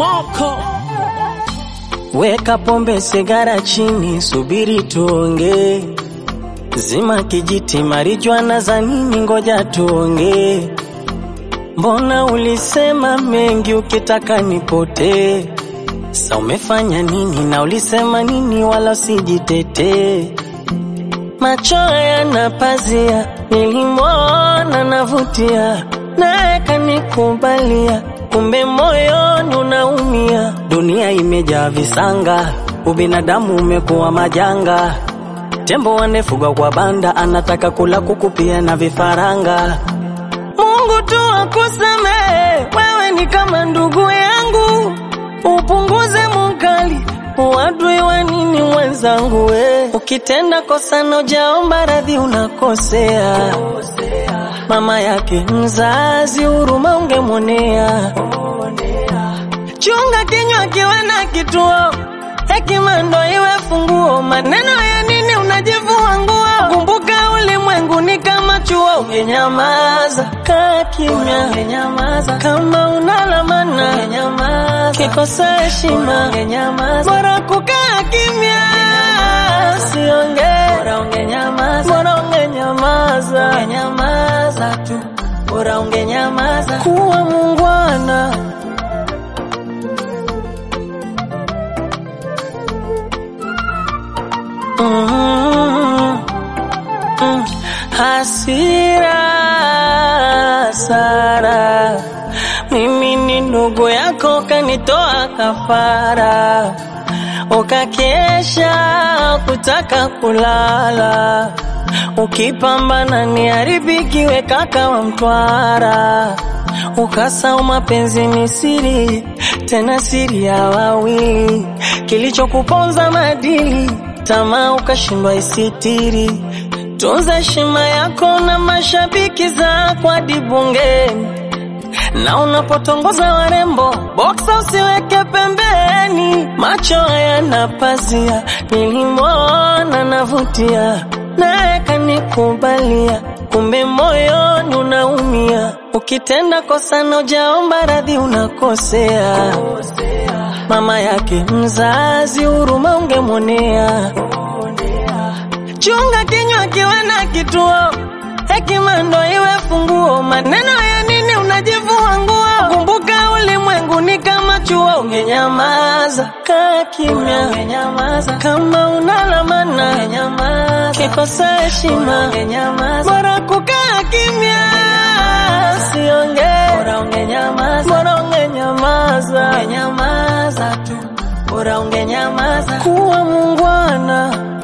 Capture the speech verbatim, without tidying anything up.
Moko. Weka pombe sigara chini, subiri tuonge. Zima kijiti marijuana za nini, ngoja tuonge. Mbona ulisema mengi ukitaka nipote? Sa umefanya nini na ulisema nini wala usijitete? Macho yanapazia, nilimwona navutia, naye kanikubalia, kumbe moyoni unaumia. Dunia imejaa visanga, ubinadamu umekuwa majanga. Tembo wanefugwa kwa banda, anataka kula kuku pia na vifaranga. Mungu tu akusamehe, wewe ni kama ndugu yangu. Upunguze mukali, uadui wa nini mwenzangu we? Ukitenda kosa na hujaomba radhi unakosea. Mama yake mzazi huruma ungemwonea. Chunga kinywa kiwe na kituo, hekima ndo iwe funguo. Maneno ya nini unajivua nguo? Kumbuka ulimwengu ni kama chuo. Ungenyamaza, kaa kimya. Ungenyamaza, kama unalamana. Ungenyamaza, kikosa heshima. Ungenyamaza, bora kukaa kimya. Usiongee, bora ungenyamaza. Bora ungenyamaza. Ungenyamaza tu, bora ungenyamaza. Kuwa muungwana. Mm-hmm. Mm. Hasira Sara, mimi ni ndugu yako, kanitoa kafara. Ukakesha kutaka kulala, ukipambana ni haribikiwe kaka wa Mtwara. Ukasahau mapenzi ni siri, tena siri ya wawili. Kilichokuponza madili, tamaa ukashindwa isitiri. Tunza heshima yako na mashabiki zako hadi bungeni. Na unapotongoza warembo, boxa usiweke pembeni. Macho yanapazia, nilimwona navutia, naye kanikubalia, kumbe moyoni unaumia. Ukitenda kosa na hujaomba radhi unakosea. Mama yake mzazi huruma ungemwonea. Chunga kinywa kiwe na kituo, hekima ndo iwe funguo. Maneno ya nini unajivua nguo? Kumbuka ulimwengu ni kama chuo. Ungenyamaza, kaa kimya. Ungenyamaza, kama unalamana. Ungenyamaza, kikosa heshima. Ungenyamaza, bora kukaa kimya. Usiongee, bora ungenyamaza. Bora ungenyamaza. Ungenyamaza tu, bora ungenyamaza. Kuwa muungwana.